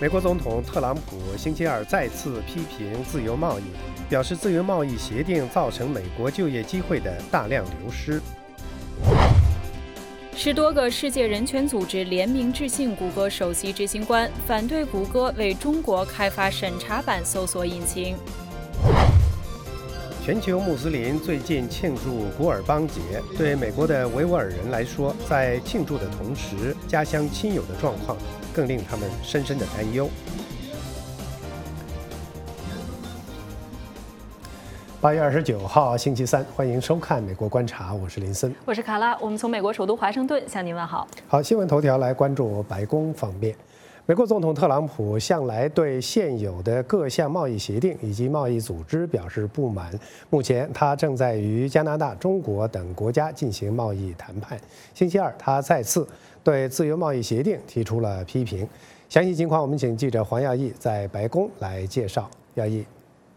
美国总统特朗普星期二再次批评自由贸易，表示自由贸易协定造成美国就业机会的大量流失。 10多个世界人权组织联名致信谷歌首席执行官，反对谷歌为中国开发审查版搜索引擎。 全球穆斯林最近庆祝古尔邦节，对美国的维吾尔人来说，在庆祝的同时，家乡亲友的状况更令他们深深的担忧。8月29号，星期三，欢迎收看《美国观察》，我是林森， 我是卡拉，我们从美国首都华盛顿向您问好。 好，新闻头条来关注白宫方面。美国总统特朗普向来对现有的各项贸易协定以及贸易组织表示不满。目前，他正在与加拿大、中国等国家进行贸易谈判。星期二，他再次对自由贸易协定提出了批评。详细情况，我们请记者黄耀义在白宫来介绍。耀义。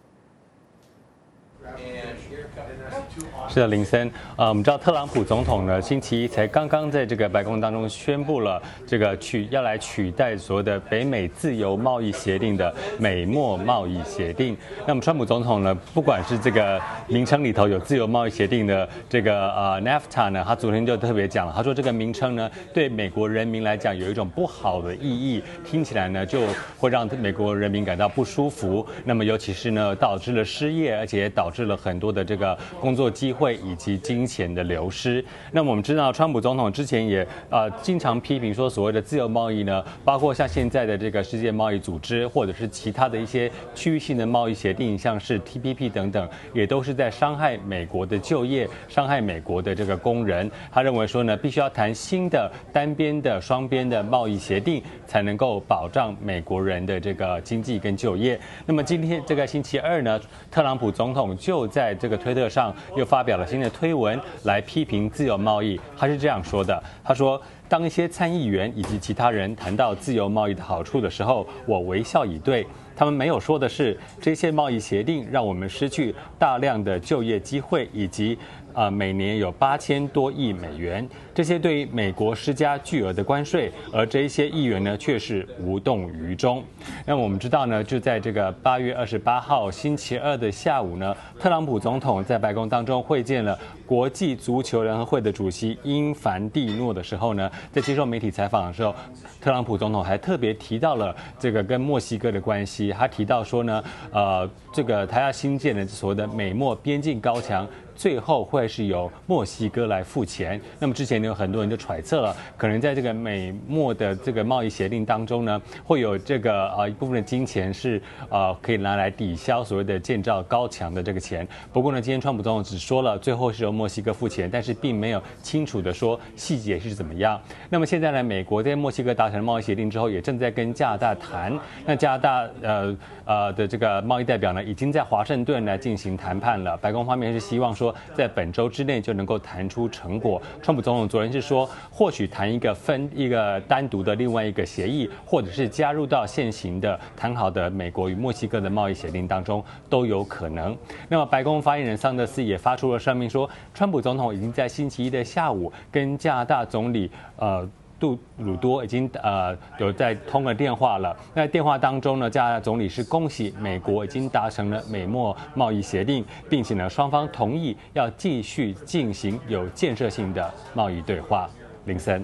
是的，林森，我们知道特朗普总统呢，星期一才刚刚在这个白宫当中宣布了这个要来取代所谓的北美自由贸易协定的美墨贸易协定。那么川普总统呢，不管是这个名称里头有自由贸易协定的这个NAFTA 呢，他昨天就特别讲了，他说这个名称呢，对美国人民来讲有一种不好的意义，听起来呢就会让美国人民感到不舒服。那么尤其是呢，导致了失业，而且也导致了很多的这个工作机会以及金钱的流失。那么我们知道，川普总统之前也经常批评说，所谓的自由贸易呢，包括像现在的这个世界贸易组织，或者是其他的一些区域性的贸易协定，像是 TPP 等等，也都是在伤害美国的就业，伤害美国的这个工人。他认为说呢，必须要谈新的单边的、双边的贸易协定，才能够保障美国人的这个经济跟就业。那么今天这个星期二呢，特朗普总统就在这个推特上又发表了新的推文来批评自由贸易。他是这样说的，他说，当一些参议员以及其他人谈到自由贸易的好处的时候，我微笑以对。他们没有说的是，这些贸易协定让我们失去大量的就业机会，以及每年有8000多亿美元，这些对于美国施加巨额的关税，而这一些议员呢却是无动于衷。那么我们知道呢，就在这个8月28号星期二的下午呢，特朗普总统在白宫当中会见了国际足球联合会的主席英凡蒂诺的时候呢，在接受媒体采访的时候，特朗普总统还特别提到了这个跟墨西哥的关系。他提到说呢，这个他要新建的所谓的美墨边境高墙，最后会是由墨西哥来付钱。那么之前有很多人就揣测了，可能在这个美墨的这个贸易协定当中呢，会有这个一部分的金钱是可以拿来抵消所谓的建造高墙的这个钱。不过呢，今天川普总统只说了最后是由墨西哥付钱，但是并没有清楚的说细节是怎么样。那么现在呢，美国在墨西哥达成贸易协定之后，也正在跟加拿大谈。那加拿大的这个贸易代表呢，已经在华盛顿来进行谈判了。白宫方面是希望说，在本周之内就能够谈出成果。川普总统昨天是说，或许谈一个单独的另外一个协议，或者是加入到现行的谈好的美国与墨西哥的贸易协定当中都有可能。那么白宫发言人桑德斯也发出了声明说，川普总统已经在星期一的下午跟加拿大总理杜鲁多已经有在通了电话了。那电话当中呢，加拿大总理是恭喜美国已经达成了美墨贸易协定，并且呢双方同意要继续进行有建设性的贸易对话。林森，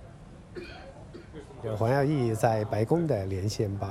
有黄耀义在白宫的连线报道。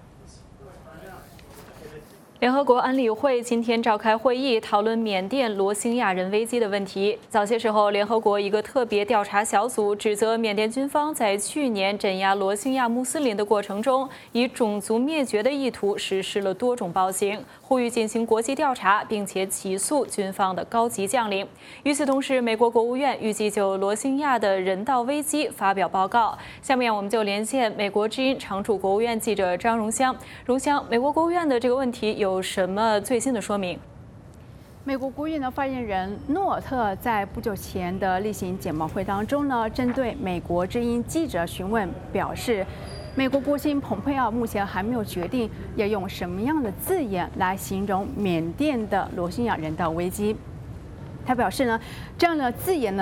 联合国安理会今天召开会议，讨论缅甸罗兴亚人危机的问题。早些时候，联合国一个特别调查小组指责缅甸军方在去年镇压罗兴亚穆斯林的过程中，以种族灭绝的意图实施了多种暴行，呼吁进行国际调查，并且起诉军方的高级将领。与此同时，美国国务院预计就罗兴亚的人道危机发表报告。下面我们就连线美国之音常驻国务院记者张荣香。荣香，美国国务院的这个问题有什么最新的说明？ 美国国务院的发言人诺特在不久前的例行简报会当中呢，针对美国之音记者询问表示，美国国务卿蓬佩奥目前还没有决定要用什么样的字眼来形容缅甸的罗兴亚人道危机。他表示呢，这样的字眼呢，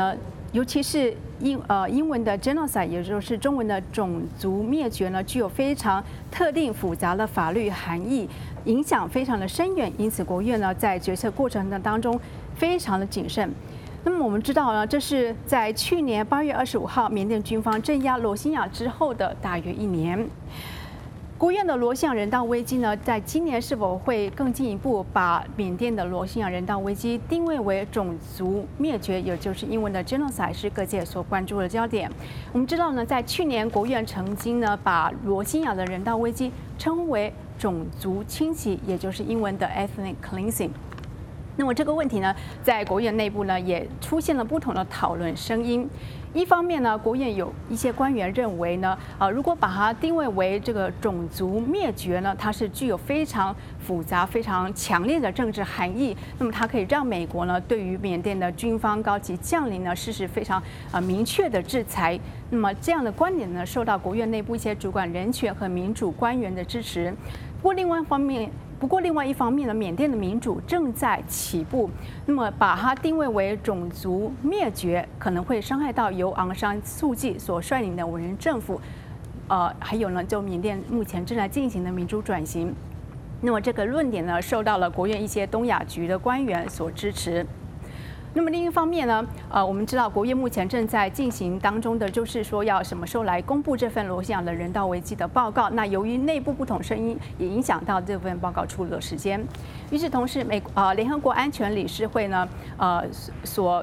尤其是英文的 genocide， 也就是中文的种族灭绝呢，具有非常特定复杂的法律含义，影响非常的深远。因此，国务院呢在决策过程当中非常的谨慎。那么我们知道呢，这是在去年8月25号缅甸军方镇压罗兴亚之后的大约1年。国务院的罗兴亚人道危机呢，在今年是否会更进一步把缅甸的罗兴亚人道危机定位为种族灭绝，也就是英文的 genocide， 是各界所关注的焦点。我们知道呢，在去年国务院曾经呢把罗兴亚的人道危机称为种族清洗，也就是英文的 ethnic cleansing。那么这个问题呢，在国务院内部呢，也出现了不同的讨论声音。一方面呢，国务院有一些官员认为呢，如果把它定位为这个种族灭绝呢，它是具有非常复杂、非常强烈的政治含义。那么它可以让美国呢，对于缅甸的军方高级将领呢，实施非常明确的制裁。那么这样的观点呢，受到国务院内部一些主管人权和民主官员的支持。不过另外一方面呢，缅甸的民主正在起步，那么把它定位为种族灭绝，可能会伤害到由昂山素季所率领的文人政府，还有呢，就缅甸目前正在进行的民主转型。那么这个论点呢，受到了国务院一些东亚局的官员所支持。那么另一方面呢，我们知道国务院目前正在进行当中的，就是说要什么时候来公布这份罗兴亚的人道危机的报告。那由于内部不同声音，也影响到这份报告出炉的时间。与此同时，联合国安全理事会呢，所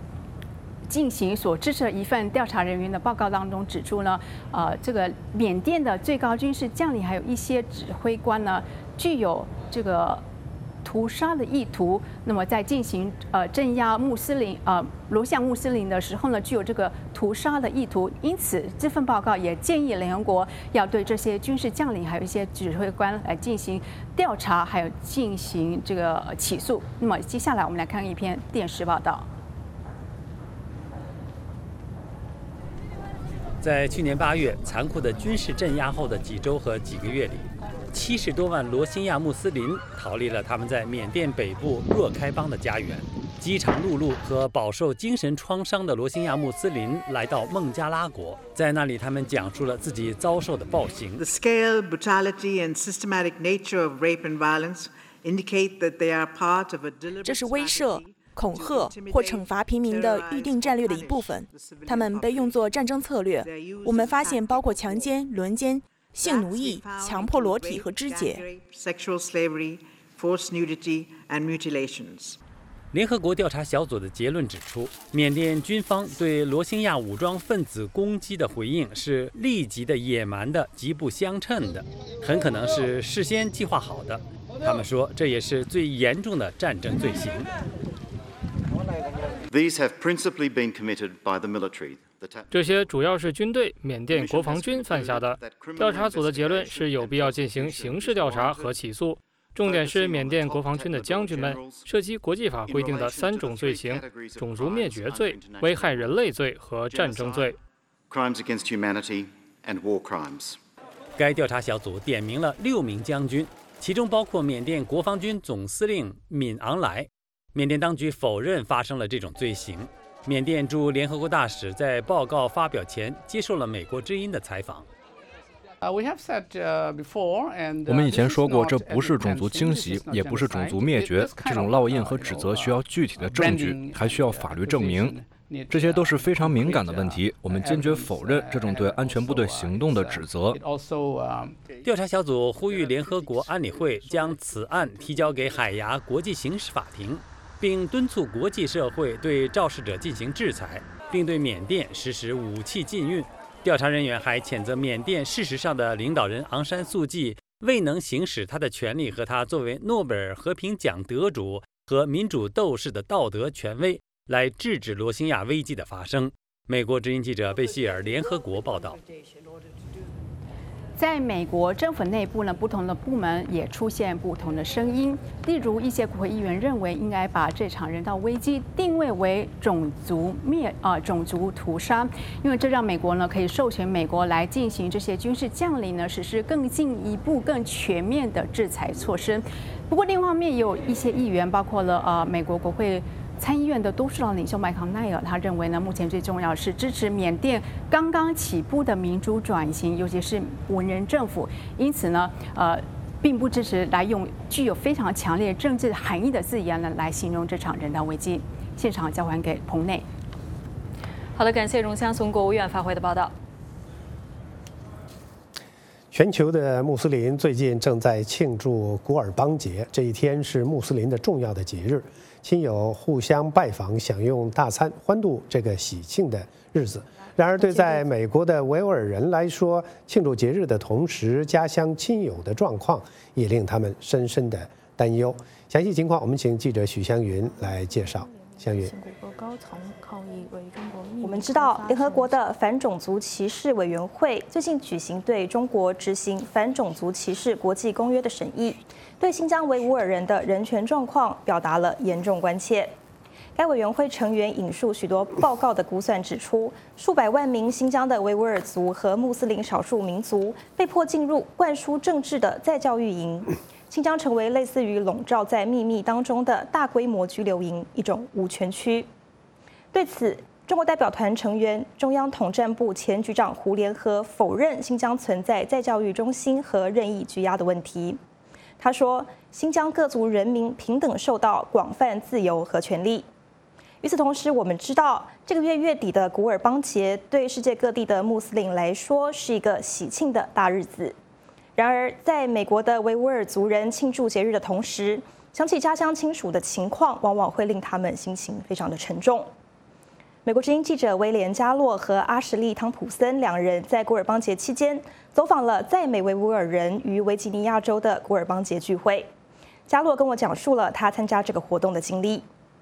支持的一份调查人员的报告当中指出呢，这个缅甸的最高军事将领还有一些指挥官呢，具有这个屠杀的意图，那么在进行镇压罗兴亚穆斯林的时候呢，具有这个屠杀的意图。因此，这份报告也建议联合国要对这些军事将领还有一些指挥官来进行调查，还有进行这个起诉。那么接下来我们来看一篇电视报道。 在去年8月残酷的军事镇压后的几周和几个月里，70多万罗兴亚穆斯林逃离了他们在缅甸北部若开邦的家园。饥肠辘辘和饱受精神创伤的罗兴亚穆斯林来到孟加拉国，在那里他们讲述了自己遭受的暴行。 The scale, brutality, and systematic nature of rape and violence indicate that they are part of a deliberate. 这是威慑、恐吓或惩罚平民的预定战略的一部分，他们被用作战争策略。我们发现包括强奸、轮奸、性奴役、强迫裸体和肢解。 Sexual slavery, forced nudity, and mutilations. 联合国调查小组的结论指出，缅甸军方对罗兴亚武装分子攻击的回应是立即的、野蛮的、极不相称的，很可能是事先计划好的。他们说，这也是最严重的战争罪行。 These have principally been committed by the military. 这些主要是军队、缅甸国防军犯下的。调查组的结论是有必要进行刑事调查和起诉。重点是缅甸国防军的将军们涉及国际法规定的3种罪行：种族灭绝罪、危害人类罪和战争罪。 Crimes against humanity and war crimes. 该调查小组点名了6名将军，其中包括缅甸国防军总司令敏昂莱。缅甸当局否认发生了这种罪行。缅甸驻联合国大使在报告发表前接受了美国之音的采访。 我们以前说过，这不是种族清洗，也不是种族灭绝。这种烙印和指责需要具体的证据，还需要法律证明。这些都是非常敏感的问题，我们坚决否认这种对安全部队行动的指责。 调查小组呼吁联合国安理会将此案提交给海牙国际刑事法庭，并敦促国际社会对肇事者进行制裁，并对缅甸实施武器禁运。调查人员还谴责缅甸事实上的领导人昂山素季未能行使他的权利和他作为诺贝尔和平奖得主和民主斗士的道德权威，来制止罗兴亚危机的发生。美国之音记者贝希尔联合国报道。 在美国政府内部呢，不同的部门也出现不同的声音。例如，一些国会议员认为应该把这场人道危机定位为种族屠杀，因为这让美国呢可以授权美国来进行这些军事将领呢实施更进一步、更全面的制裁措施。不过，另一方面也有一些议员，包括了美国国会参议院的多数党领袖麦康奈尔，他认为呢，目前最重要的是支持缅甸刚刚起步的民主转型，尤其是文人政府。因此呢，并不支持来用具有非常强烈政治含义的字眼呢来形容这场人道危机。现场交还给彭内。 好的，感谢荣香从国务院发回的报道。 全球的穆斯林最近正在庆祝古尔邦节，这一天是穆斯林的重要的节日，亲友互相拜访，享用大餐，欢度这个喜庆的日子。然而，对在美国的维吾尔人来说，庆祝节日的同时，家乡亲友的状况也令他们深深的担忧。详细情况，我们请记者许湘云来介绍。湘云。 我们知道，联合国的反种族歧视委员会最近举行对中国执行反种族歧视国际公约的审议，对新疆维吾尔人的人权状况表达了严重关切。该委员会成员引述许多报告的估算指出，数百万名新疆的维吾尔族和穆斯林少数民族被迫进入灌输政治的再教育营。新疆成为类似于笼罩在秘密当中的大规模拘留营，一种无权区。对此，中国代表团成员、中央统战部前局长胡联合否认新疆存在再教育中心和任意拘押的问题。他说，新疆各族人民平等受到广泛自由和权利。与此同时，我们知道，这个月月底的古尔邦节对世界各地的穆斯林来说是一个喜庆的大日子。然而，在美国的维吾尔族人庆祝节日的同时，想起家乡亲属的情况，往往会令他们心情非常的沉重。美国之音记者威廉·加洛和阿什利·汤普森两人在古尔邦节期间走访了在美维吾尔人于维吉尼亚州的古尔邦节聚会。加洛跟我讲述了他参加这个活动的经历。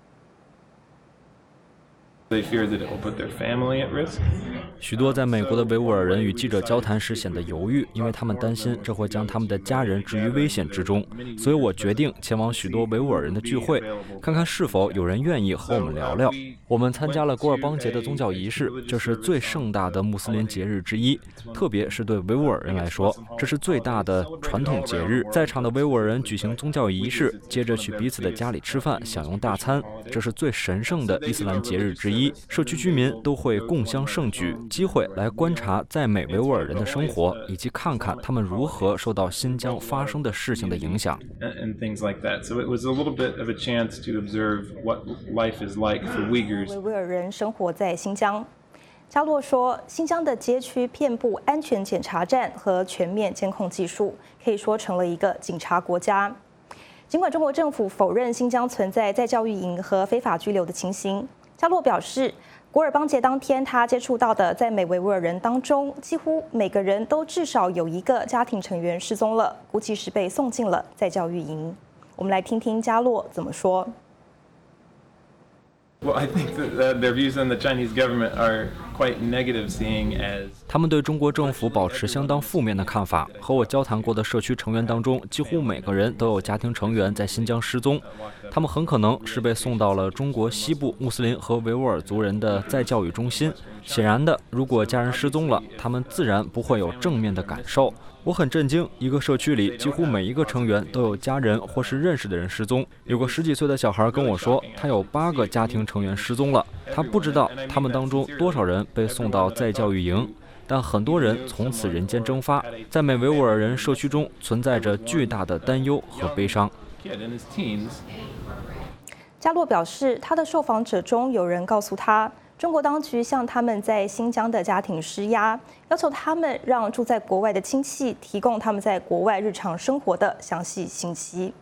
许多在美国的维吾尔人与记者交谈时显得犹豫，因为他们担心这会将他们的家人置于危险之中。所以我决定前往许多维吾尔人的聚会，看看是否有人愿意和我们聊聊。我们参加了古尔邦节的宗教仪式，这是最盛大的穆斯林节日之一，特别是对维吾尔人来说，这是最大的传统节日。在场的维吾尔人举行宗教仪式，接着去彼此的家里吃饭，享用大餐，这是最神圣的伊斯兰节日之一。社区居民都会共襄盛举，机会来观察在美维吾尔人的生活，以及看看他们如何受到新疆发生的事情的影响。 维吾尔人生活在新疆。加洛说，新疆的街区遍布安全检查站和全面监控技术，可以说成了一个警察国家。尽管中国政府否认新疆存在再教育营和非法拘留的情形，加洛表示，古尔邦节当天他接触到的在美维吾尔人当中，几乎每个人都至少有一个家庭成员失踪了，估计是被送进了再教育营。我们来听听加洛怎么说。 他们对中国政府保持相当负面的看法。和我交谈过的社区成员当中，几乎每个人都有家庭成员在新疆失踪，他们很可能是被送到了中国西部穆斯林和维吾尔族人的再教育中心。显然的，如果家人失踪了，他们自然不会有正面的感受。我很震惊，一个社区里几乎每一个成员都有家人或是认识的人失踪。有个10几岁的小孩跟我说，他有8个家庭成员失踪了，他不知道他们当中多少人被送到再教育营，但很多人从此人间蒸发。在美维吾尔人社区中存在着巨大的担忧和悲伤。 加洛表示，他的受访者中有人告诉他，中国当局向他们在新疆的家庭施压，要求他们让住在国外的亲戚提供他们在国外日常生活的详细信息。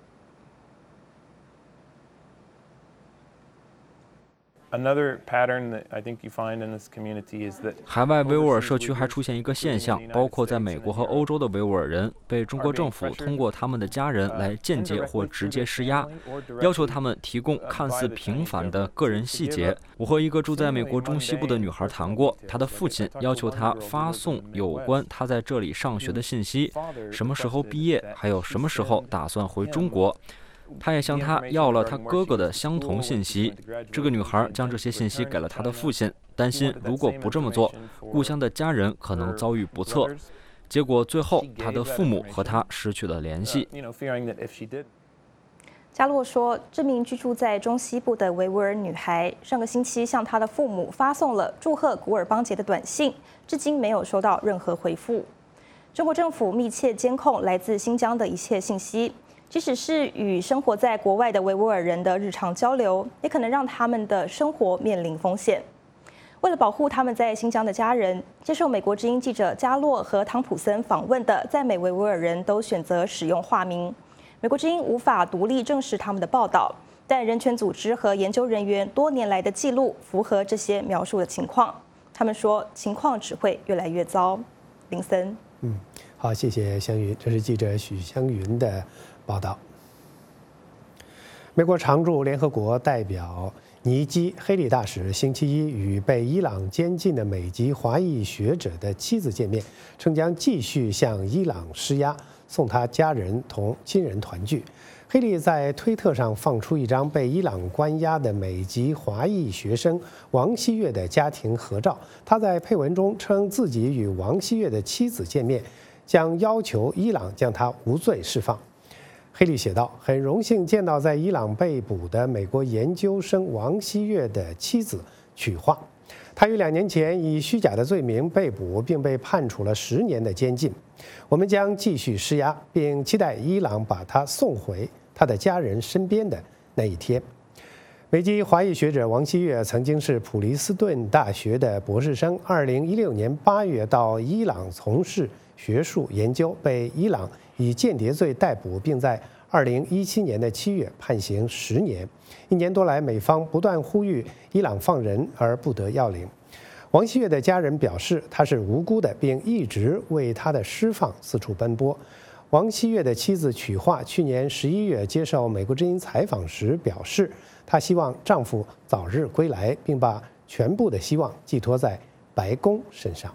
海外维吾尔社区还出现一个现象，包括在美国和欧洲的维吾尔人被中国政府通过他们的家人来间接或直接施压，要求他们提供看似平凡的个人细节。我和一个住在美国中西部的女孩谈过，她的父亲要求她发送有关她在这里上学的信息，什么时候毕业，还有什么时候打算回中国。他也向他要了他哥哥的相同信息。这个女孩将这些信息给了他的父亲，担心如果不这么做，故乡的家人可能遭遇不测。结果最后，他的父母和他失去了联系。 加洛说，这名居住在中西部的维吾尔女孩上个星期向她的父母发送了祝贺古尔邦节的短信，至今没有收到任何回复。中国政府密切监控来自新疆的一切信息，即使是与生活在国外的维吾尔人的日常交流，也可能让他们的生活面临风险。为了保护他们在新疆的家人，接受美国之音记者加洛和汤普森访问的在美维吾尔人都选择使用化名。美国之音无法独立证实他们的报道，但人权组织和研究人员多年来的记录符合这些描述的情况。他们说，情况只会越来越糟。林森， 好，谢谢香云，这是记者许香云的报道。美国常驻联合国代表尼基·黑利大使星期一与被伊朗监禁的美籍华裔学者的妻子见面，称将继续向伊朗施压，送他家人同亲人团聚。黑利在推特上放出一张被伊朗关押的美籍华裔学生王希月的家庭合照，他在配文中称自己与王希月的妻子见面，将要求伊朗将他无罪释放。黑利写道：“很荣幸见到在伊朗被捕的美国研究生王希月的妻子曲化。他于2年前以虚假的罪名被捕，并被判处了10年的监禁。我们将继续施压，并期待伊朗把他送回他的家人身边的那一天。”美籍华裔学者王希月曾经是普林斯顿大学的博士生，2016年8月到伊朗从事学术研究，被伊朗以间谍罪逮捕，并在2017年的7月判刑10年。1年多来，美方不断呼吁伊朗放人，而不得要领。王希月的家人表示他是无辜的，并一直为他的释放四处奔波。王希月的妻子曲化去年11月接受美国之音采访时表示，她希望丈夫早日归来，并把全部的希望寄托在白宫身上。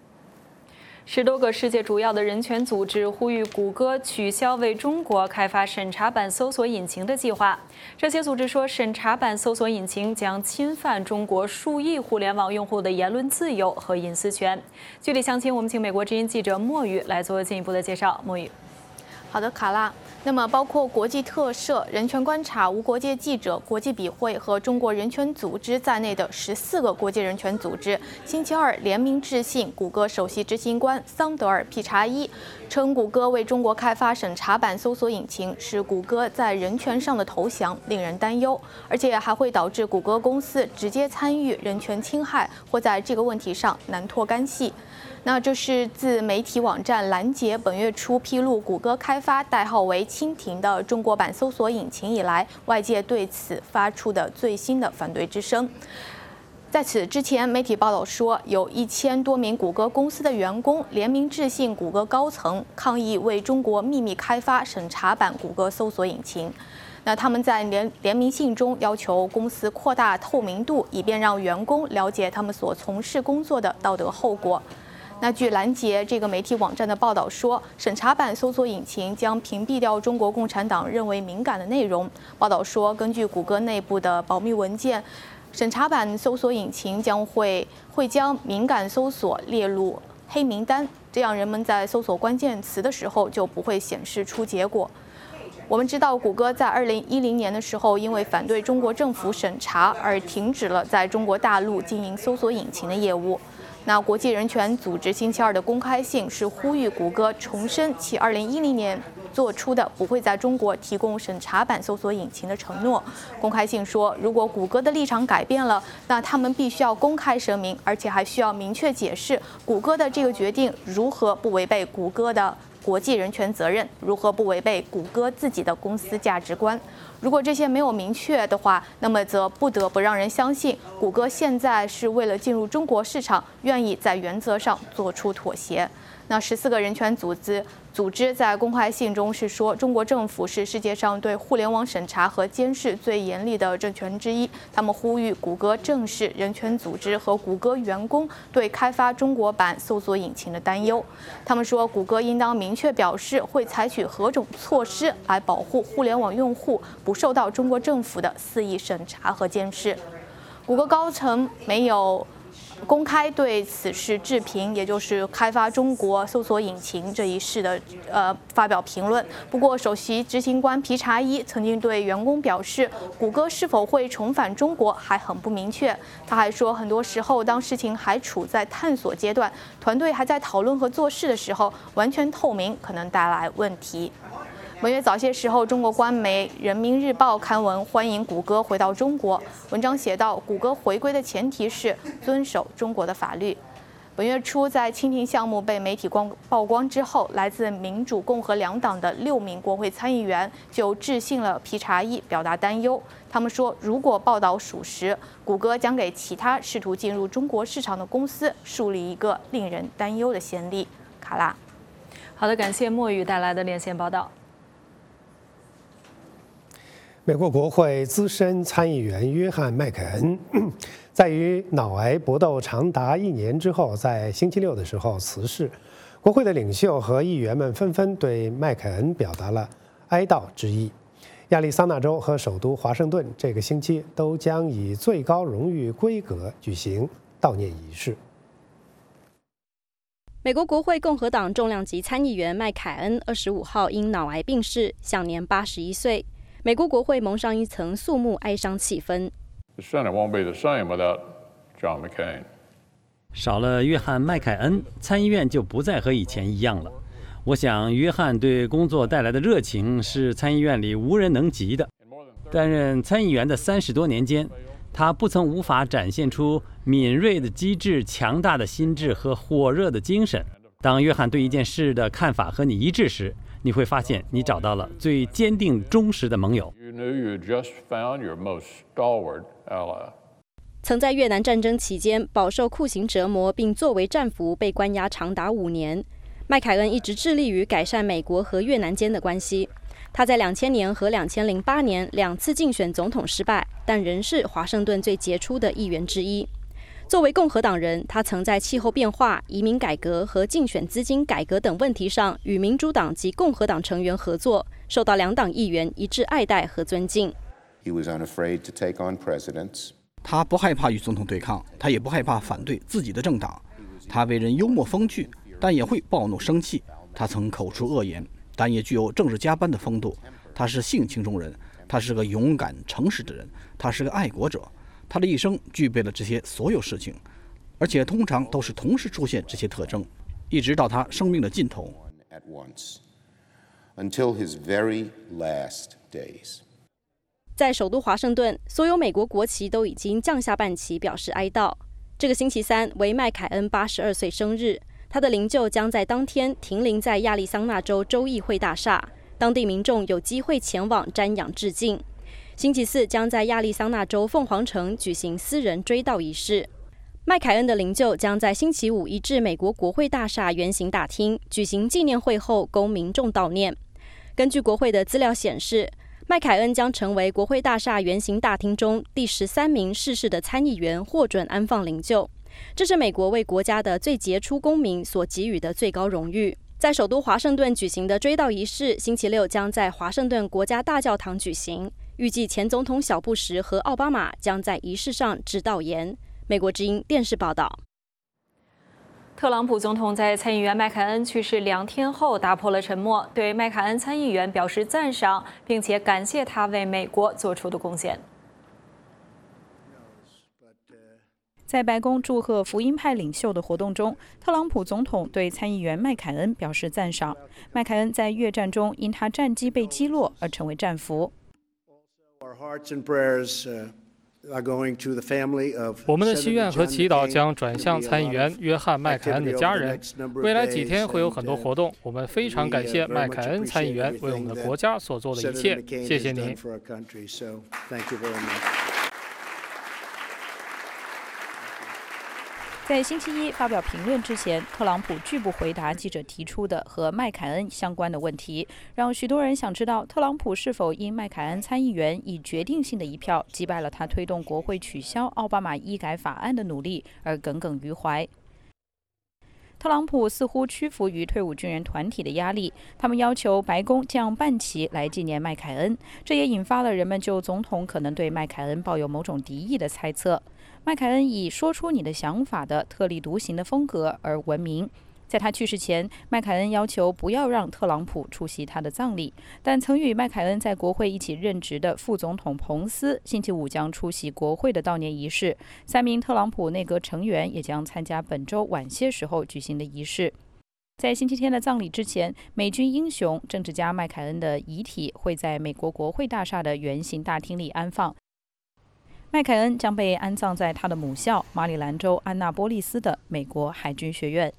10多个世界主要的人权组织呼吁谷歌取消为中国开发审查版搜索引擎的计划。这些组织说，审查版搜索引擎将侵犯中国数亿互联网用户的言论自由和隐私权。具体详情，我们请美国之音记者莫宇来做进一步的介绍。莫宇。 好的，卡拉。那么，包括国际特赦、人权观察、无国界记者、国际笔会和中国人权组织在内的14个国际人权组织，星期二联名致信谷歌首席执行官桑德尔·皮查伊，称谷歌为中国开发审查版搜索引擎是谷歌在人权上的投降，令人担忧，而且还会导致谷歌公司直接参与人权侵害或在这个问题上难脱干系。那这是自媒体网站拦截本月初披露谷歌开发代号为蜻蜓的中国版搜索引擎以来，外界对此发出的最新的反对之声。在此之前，媒体报道说，有1000多名谷歌公司的员工联名致信谷歌高层，抗议为中国秘密开发审查版谷歌搜索引擎。那他们在联名信中要求公司扩大透明度，以便让员工了解他们所从事工作的道德后果。那据拦截这个媒体网站的报道说，审查版搜索引擎将屏蔽掉中国共产党认为敏感的内容。报道说，根据谷歌内部的保密文件，审查版搜索引擎将会将敏感搜索列入黑名单，这样人们在搜索关键词的时候就不会显示出结果。我们知道，谷歌在2010年的时候，因为反对中国政府审查而停止了在中国大陆经营搜索引擎的业务。那国际人权组织星期二的公开信是呼吁谷歌重申其2010年做出的不会在中国提供审查版搜索引擎的承诺。公开信说，如果谷歌的立场改变了，那他们必须要公开声明，而且还需要明确解释谷歌的这个决定如何不违背谷歌的国际人权责任，如何不违背谷歌自己的公司价值观。如果这些没有明确的话，那么则不得不让人相信，谷歌现在是为了进入中国市场，愿意在原则上做出妥协。那14个人权组织在公开信中是说，中国政府是世界上对互联网审查和监视最严厉的政权之一。他们呼吁谷歌正视人权组织和谷歌员工对开发中国版搜索引擎的担忧。他们说，谷歌应当明确表示会采取何种措施来保护互联网用户不受到中国政府的肆意审查和监视。谷歌高层没有公开对此事置评，也就是开发中国搜索引擎这一事的发表评论。不过，首席执行官皮查伊曾经对员工表示，谷歌是否会重返中国还很不明确。他还说，很多时候当事情还处在探索阶段，团队还在讨论和做事的时候，完全透明可能带来问题。本月早些时候，中国官媒《人民日报》刊文欢迎谷歌回到中国。文章写道，谷歌回归的前提是遵守中国的法律。本月初，在蜻蜓项目被媒体曝光之后，来自民主、共和两党的6名国会参议员就致信了皮查伊，表达担忧。他们说，如果报道属实，谷歌将给其他试图进入中国市场的公司树立一个令人担忧的先例。卡拉， 好的，感谢墨雨带来的连线报道。 美国国会资深参议员约翰·麦凯恩在与脑癌搏斗长达1年之后，在星期六的时候辞世。国会的领袖和议员们纷纷对麦凯恩表达了哀悼之意。亚利桑那州和首都华盛顿这个星期都将以最高荣誉规格举行悼念仪式。 美国国会共和党重量级参议员麦凯恩25号因脑癌病逝，享年81岁。美国国会蒙上一层肃穆哀伤气氛。 少了约翰·麦凯恩，参议院就不再和以前一样了。我想，约翰对工作带来的热情是参议院里无人能及的。担任参议员的30多年间，他不曾无法展现出敏锐的机智、强大的心智和火热的精神。当约翰对一件事的看法和你一致时，你会发现你找到了最坚定忠实的盟友。 曾在越南战争期间饱受酷刑折磨，并作为战俘被关押长达5年。麦凯恩一直致力于改善美国和越南间的关系。他在2000年和2008年2次竞选总统失败，但仍是华盛顿最杰出的议员之一。作为共和党人，他曾在气候变化、移民改革和竞选资金改革等问题上与民主党及共和党成员合作，受到两党议员一致爱戴和尊敬。 他不害怕与总统对抗，他也不害怕反对自己的政党。他为人幽默风趣，但也会暴怒生气。他曾口出恶言，但也具有政治家般的风度。他是性情中人，他是个勇敢诚实的人，他是个爱国者。他的一生具备了这些所有事情，而且通常都是同时出现这些特征，一直到他生命的尽头。 在首都华盛顿，所有美国国旗都已经降下半旗，表示哀悼。这个星期三为麦凯恩82岁生日，他的灵柩将在当天停灵在亚利桑那州州议会大厦，当地民众有机会前往瞻仰致敬。星期四将在亚利桑那州凤凰城举行私人追悼仪式。麦凯恩的灵柩将在星期五移至美国国会大厦圆形大厅举行纪念会后，供民众悼念。根据国会的资料显示，麦凯恩将成为国会大厦圆形大厅中第13名逝世的参议员获准安放灵柩。这是美国为国家的最杰出公民所给予的最高荣誉。在首都华盛顿举行的追悼仪式，星期六将在华盛顿国家大教堂举行。预计前总统小布什和奥巴马将在仪式上致悼言。美国之音电视报道。 特朗普总统在参议员麦凯恩去世2天后打破了沉默，对麦凯恩参议员表示赞赏，并且感谢他为美国做出的贡献。 在白宫祝贺福音派领袖的活动中，特朗普总统对参议员麦凯恩表示赞赏。麦凯恩在越战中因他战机被击落而成为战俘。 我们的心愿和祈祷将转向参议员约翰·麦凯恩的家人。未来几天会有很多活动，我们非常感谢麦凯恩参议员为我们的国家所做的一切。谢谢您。 在星期一发表评论之前，特朗普拒不回答记者提出的和麦凯恩相关的问题，让许多人想知道特朗普是否因麦凯恩参议员以决定性的一票击败了他推动国会取消奥巴马医改法案的努力而耿耿于怀。 特朗普似乎屈服于退伍军人团体的压力，他们要求白宫降半旗来纪念麦凯恩，这也引发了人们就总统可能对麦凯恩抱有某种敌意的猜测。麦凯恩以说出你的想法的特立独行的风格而闻名。在他去世前，麦凯恩要求不要让特朗普出席他的葬礼，但曾与麦凯恩在国会一起任职的副总统彭斯星期五将出席国会的悼念仪式，3名特朗普内阁成员也将参加本周晚些时候举行的仪式。在星期天的葬礼之前，美军英雄政治家麦凯恩的遗体会在美国国会大厦的圆形大厅里安放。麦凯恩将被安葬在他的母校马里兰州安纳波利斯的美国海军学院。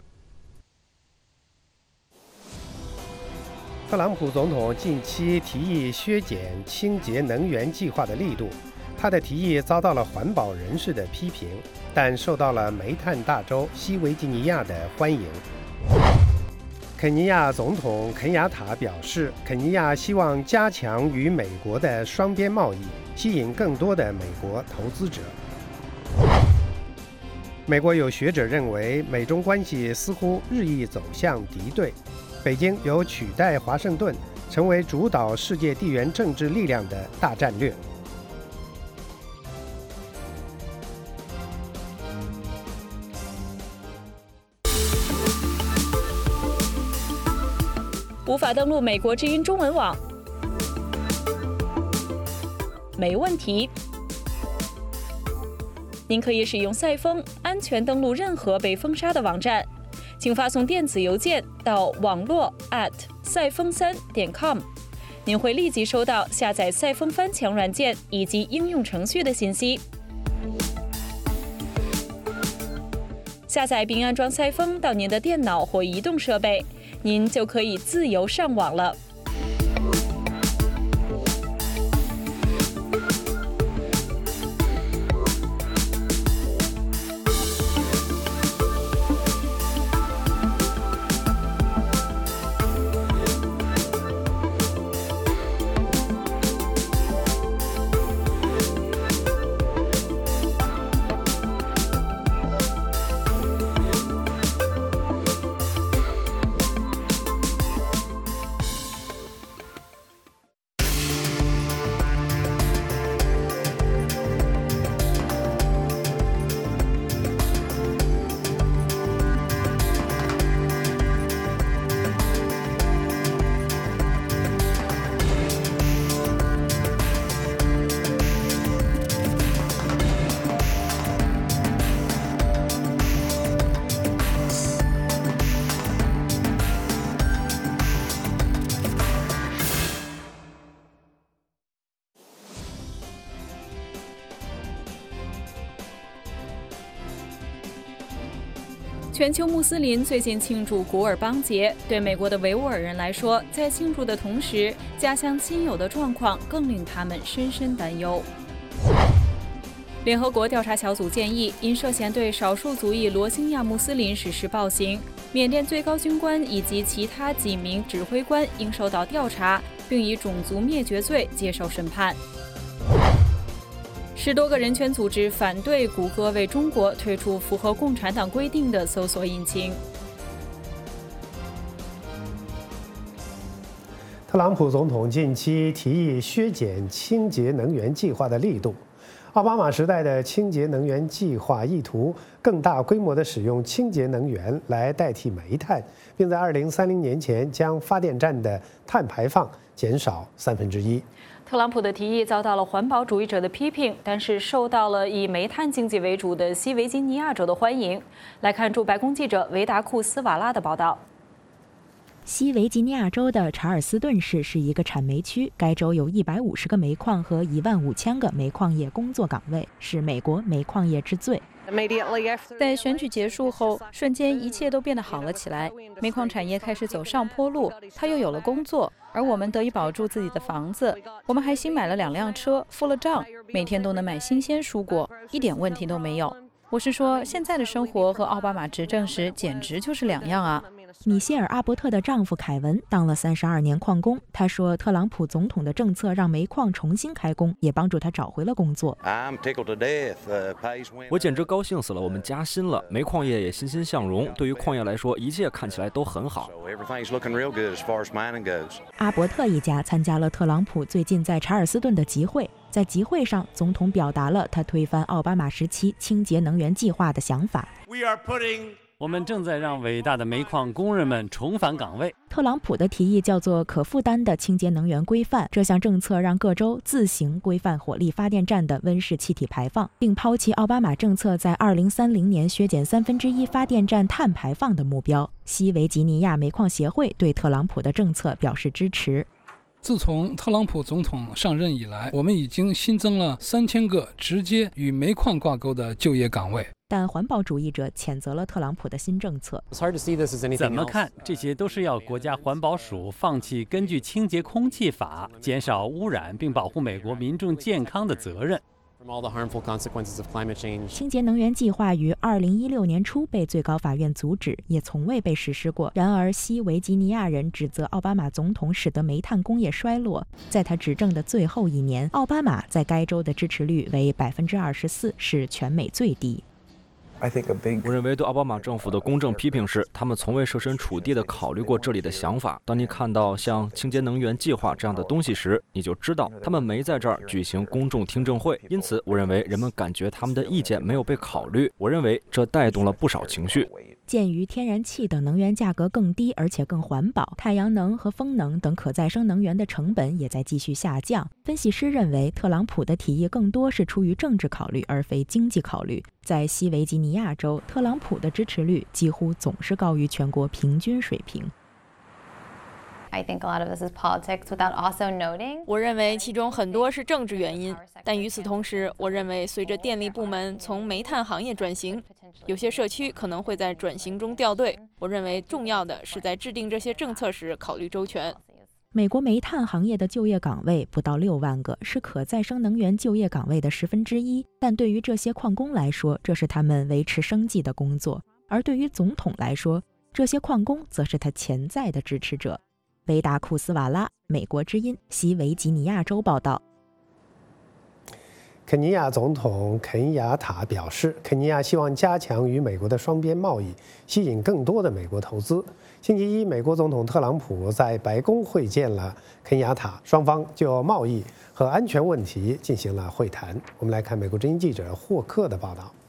特朗普总统近期提议削减清洁能源计划的力度，他的提议遭到了环保人士的批评，但受到了煤炭大州西维吉尼亚的欢迎。肯尼亚总统肯雅塔表示，肯尼亚希望加强与美国的双边贸易，吸引更多的美国投资者。美国有学者认为，美中关系似乎日益走向敌对。北京有取代华盛顿成为主导世界地缘政治力量的大战略。 无法登录美国之音中文网？没问题，您可以使用赛风安全登录任何被封杀的网站。请发送电子邮件到网络赛风3.com， 您会立即收到下载赛风翻墙软件以及应用程序的信息。下载并安装赛风到您的电脑或移动设备，您就可以自由上网了。全球穆斯林最近庆祝古尔邦节，对美国的维吾尔人来说，在庆祝的同时，家乡亲友的状况更令他们深深担忧。联合国调查小组建议，因涉嫌对少数族裔罗兴亚穆斯林实施暴行，缅甸最高军官以及其他几名指挥官应受到调查，并以种族灭绝罪接受审判。10多个人权组织反对谷歌为中国推出符合共产党规定的搜索引擎。 特朗普总统近期提议削减清洁能源计划的力度。奥巴马时代的清洁能源计划意图更大规模地使用清洁能源来代替煤炭，并在2030年前将发电站的碳排放减少1/3。 特朗普的提议遭到了环保主义者的批评，但是受到了以煤炭经济为主的西维吉尼亚州的欢迎。来看驻白宫记者维达库斯瓦拉的报道。 西维吉尼亚州的查尔斯顿市是一个产煤区，该州有150个煤矿和15000个煤矿业工作岗位，是美国煤矿业之最。 在选举结束后，瞬间一切都变得好了起来。煤矿产业开始走上坡路，他又有了工作，而我们得以保住自己的房子。我们还新买了2辆车，付了账，每天都能买新鲜蔬果，一点问题都没有。我是说，现在的生活和奥巴马执政时简直就是两样啊！ 米歇尔·阿伯特的丈夫凯文当了32年矿工，他说特朗普总统的政策让煤矿重新开工，也帮助他找回了工作。 我简直高兴死了，我们加薪了，煤矿业也欣欣向荣。对于矿业来说，一切看起来都很好。 阿伯特一家参加了特朗普最近在查尔斯顿的集会，在集会上，总统表达了他推翻奥巴马时期清洁能源计划的想法。 我们正在让伟大的煤矿工人们重返岗位。 特朗普的提议叫做可负担的清洁能源规范，这项政策让各州自行规范火力发电站的温室气体排放，并抛弃奥巴马政策在2030年削减1/3发电站碳排放的目标。西维吉尼亚煤矿协会对特朗普的政策表示支持。 自从特朗普总统上任以来，我们已经新增了3000个直接与煤矿挂钩的就业岗位。 但环保主义者谴责了特朗普的新政策。 怎么看，这些都是要国家环保署放弃根据清洁空气法减少污染并保护美国民众健康的责任。 清洁能源计划于2016年初被最高法院阻止，也从未被实施过。然而，西维吉尼亚人指责奥巴马总统使得煤炭工业衰落。在他执政的最后1年，奥巴马在该州的支持率为24%，是全美最低。 我认为对奥巴马政府的公正批评是，他们从未设身处地地考虑过这里的想法。当你看到像清洁能源计划这样的东西时，你就知道他们没在这儿举行公众听证会。因此，我认为人们感觉他们的意见没有被考虑。我认为这带动了不少情绪。 鉴于天然气等能源价格更低，而且更环保，太阳能和风能等可再生能源的成本也在继续下降。分析师认为，特朗普的提议更多是出于政治考虑，而非经济考虑。在西维吉尼亚州，特朗普的支持率几乎总是高于全国平均水平。 我认为其中很多是政治原因，但与此同时，我认为随着电力部门从煤炭行业转型，有些社区可能会在转型中掉队。我认为重要的是在制定这些政策时考虑周全。 美国煤炭行业的就业岗位不到6万个，是可再生能源就业岗位的1/10，但对于这些矿工来说，这是他们维持生计的工作；而对于总统来说，这些矿工则是他潜在的支持者。维达库斯瓦拉，美国之音，西维吉尼亚州报道。 肯尼亚总统肯雅塔表示，肯尼亚希望加强与美国的双边贸易，吸引更多的美国投资。星期一，美国总统特朗普在白宫会见了肯雅塔，双方就贸易和安全问题进行了会谈。我们来看美国之音记者霍克的报道。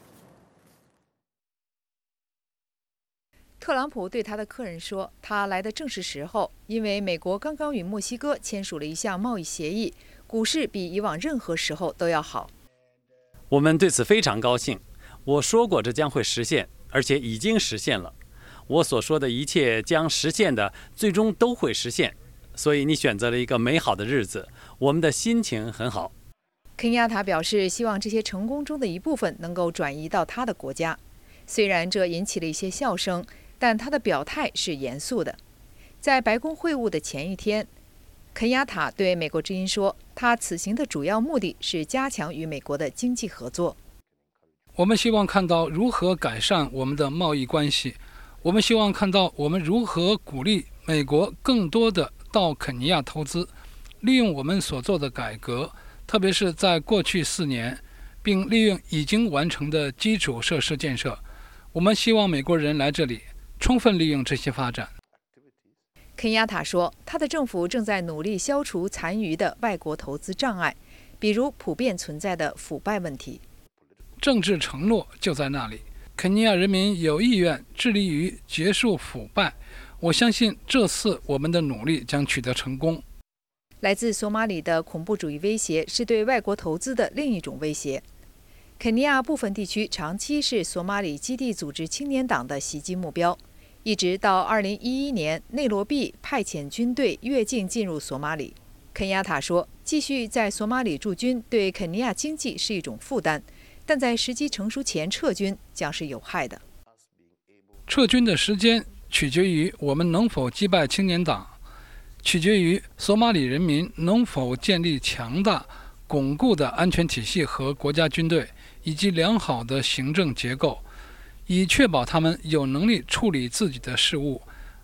特朗普对他的客人说，他来的正是时候，因为美国刚刚与墨西哥签署了一项贸易协议，股市比以往任何时候都要好。 我们对此非常高兴。我说过这将会实现，而且已经实现了。我所说的一切将实现的，最终都会实现。所以你选择了一个美好的日子，我们的心情很好。 肯亚塔表示，希望这些成功中的一部分能够转移到他的国家。虽然这引起了一些笑声，但他的表态是严肃的。在白宫会晤的前一天，肯雅塔对美国之音说，他此行的主要目的是加强与美国的经济合作。 我们希望看到如何改善我们的贸易关系，我们希望看到我们如何鼓励美国更多的到肯尼亚投资，利用我们所做的改革，特别是在过去4年，并利用已经完成的基础设施建设。我们希望美国人来这里充分利用这些发展。 肯雅塔说，他的政府正在努力消除残余的外国投资障碍，比如普遍存在的腐败问题。 政治承诺就在那里，肯尼亚人民有意愿致力于结束腐败。我相信这次我们的努力将取得成功。 来自索马里的恐怖主义威胁是对外国投资的另一种威胁。肯尼亚部分地区长期是索马里基地组织青年党的袭击目标，一直到2011年内罗毕派遣军队越境进入索马里。肯雅塔说，继续在索马里驻军对肯尼亚经济是一种负担，但在时机成熟前撤军将是有害的。 撤军的时间取决于我们能否击败青年党，取决于索马里人民能否建立强大巩固的安全体系和国家军队，以及良好的行政结构，以确保他们有能力处理自己的事务，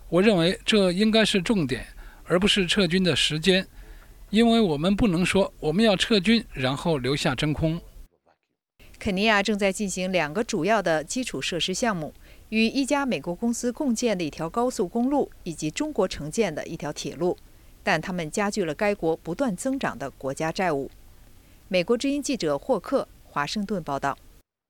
我认为这应该是重点，而不是撤军的时间，因为我们不能说我们要撤军然后留下真空。 肯尼亚正在进行2个主要的基础设施项目，与一家美国公司共建的一条高速公路，以及中国承建的一条铁路，但他们加剧了该国不断增长的国家债务。美国之音记者霍克，华盛顿报道。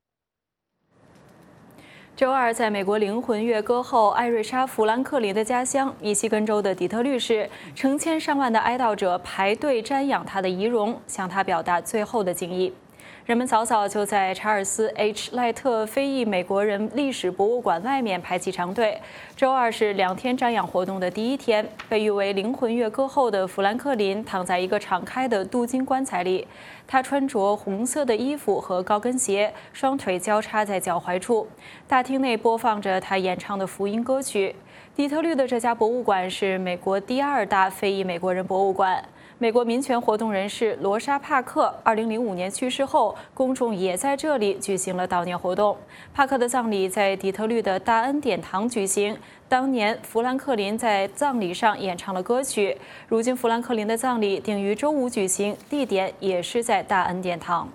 周二，在美国灵魂乐歌后艾瑞莎·富兰克林的家乡密西根州的底特律市，成千上万的哀悼者排队瞻仰她的遗容，向她表达最后的敬意。人们早早就在查尔斯 ·H. 赖特非裔美国人历史博物馆外面排起长队。周二是2天瞻仰活动的第1天，被誉为灵魂乐歌后的富兰克林躺在一个敞开的镀金棺材里，他穿着红色的衣服和高跟鞋，双腿交叉在脚踝处。大厅内播放着他演唱的福音歌曲。底特律的这家博物馆是美国第2大非裔美国人博物馆。美国民权活动人士罗莎·帕克2005年去世后，公众也在这里举行了悼念活动。帕克的葬礼在底特律的大恩典堂举行。当年富兰克林在葬礼上演唱了歌曲。如今富兰克林的葬礼定于周五举行，地点也是在大恩典堂。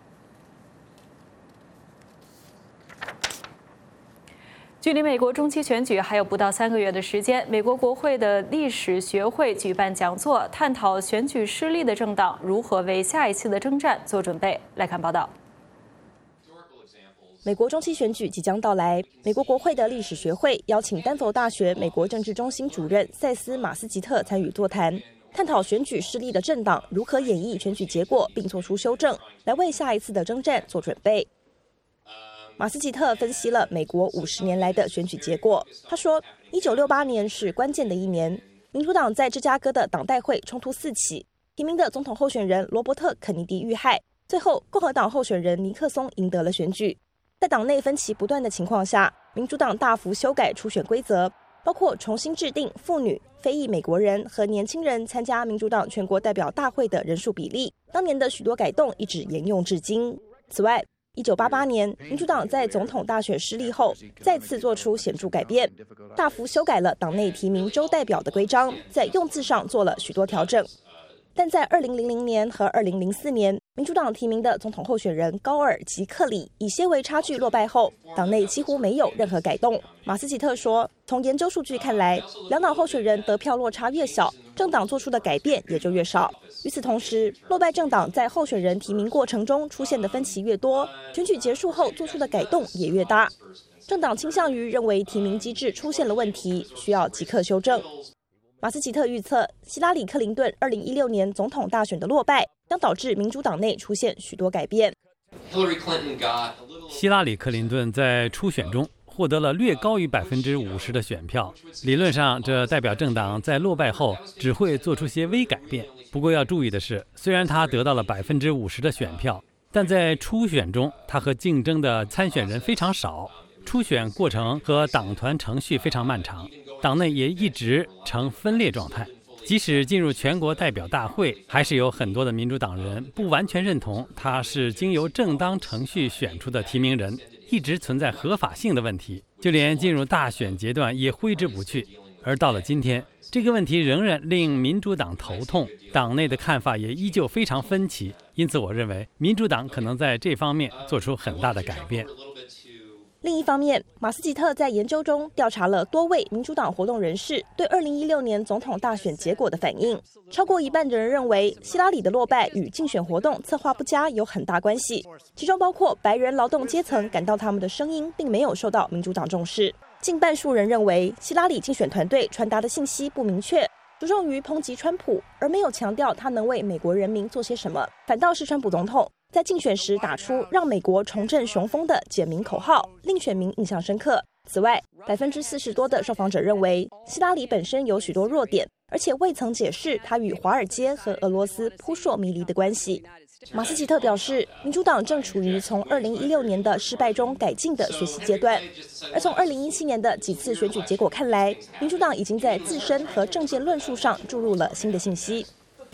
距离美国中期选举还有不到3个月的时间，美国国会的历史学会举办讲座，探讨选举失利的政党如何为下一次的征战做准备。来看报道。 美国中期选举即将到来，美国国会的历史学会邀请丹佛大学美国政治中心主任塞斯·马斯吉特参与座谈，探讨选举失利的政党如何演绎选举结果并做出修正，来为下一次的征战做准备。马斯吉特分析了美国50年来的选举结果。他说，1968年是关键的一年，民主党在芝加哥的党代会冲突四起，提名的总统候选人罗伯特·肯尼迪遇害，最后共和党候选人尼克松赢得了选举。在党内分歧不断的情况下，民主党大幅修改初选规则，包括重新制定妇女、非裔美国人和年轻人参加民主党全国代表大会的人数比例。当年的许多改动一直沿用至今。此外，1988年，民主党在总统大选失利后，再次做出显著改变，大幅修改了党内提名州代表的规章，在用字上做了许多调整。但在2000年和2004年，民主党提名的总统候选人高尔及克里以些微差距落败后，党内几乎没有任何改动。马斯吉特说，从研究数据看来，两党候选人得票落差越小，政党做出的改变也就越少。与此同时，落败政党在候选人提名过程中出现的分歧越多，选举结束后做出的改动也越大。政党倾向于认为提名机制出现了问题，需要即刻修正。马斯吉特预测，希拉里·克林顿2016年总统大选的落败将导致民主党内出现许多改变。 希拉里·克林顿在初选中获得了略高于50%的选票，理论上这代表政党在落败后只会做出些微改变。不过要注意的是，虽然他得到了50%的选票，但在初选中他和竞争的参选人非常少，初选过程和党团程序非常漫长。党内也一直呈分裂状态，即使进入全国代表大会，还是有很多的民主党人不完全认同他是经由正当程序选出的提名人，一直存在合法性的问题，就连进入大选阶段也挥之不去。而到了今天，这个问题仍然令民主党头痛，党内的看法也依旧非常分歧，因此我认为民主党可能在这方面做出很大的改变。 另一方面，马斯吉特在研究中调查了多位民主党活动人士对2016年总统大选结果的反应。超过一半的人认为希拉里的落败与竞选活动策划不佳有很大关系，其中包括白人劳动阶层感到他们的声音并没有受到民主党重视。近半数人认为希拉里竞选团队传达的信息不明确，着重于抨击川普，而没有强调他能为美国人民做些什么。反倒是川普总统在竞选时打出让美国重振雄风的简明口号，令选民印象深刻。此外，40%多的受访者认为希拉里本身有许多弱点，而且未曾解释他与华尔街和俄罗斯扑朔迷离的关系。马斯吉特表示，民主党正处于从2016年的失败中改进的学习阶段，而从2017年的几次选举结果看来，民主党已经在自身和政见论述上注入了新的信息。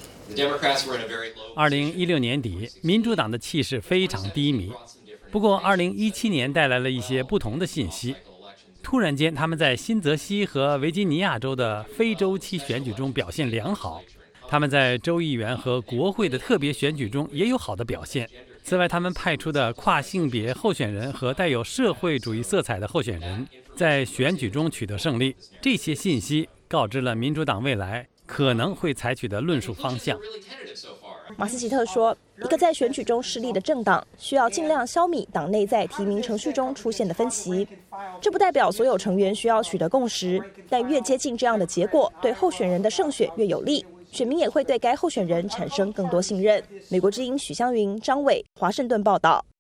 2016年底，民主党的气势非常低迷。不过，2017年带来了一些不同的信息。 突然间，他们在新泽西和维吉尼亚州的非周期选举中表现良好，他们在州议员和国会的特别选举中也有好的表现。此外，他们派出的跨性别候选人和带有社会主义色彩的候选人在选举中取得胜利。这些信息告知了民主党未来可能会采取的论述方向。 马斯奇特说，一个在选举中失利的政党需要尽量消弭党内在提名程序中出现的分歧。这不代表所有成员需要取得共识，但越接近这样的结果，对候选人的胜选越有利，选民也会对该候选人产生更多信任。美国之音许湘云、张伟，华盛顿报道。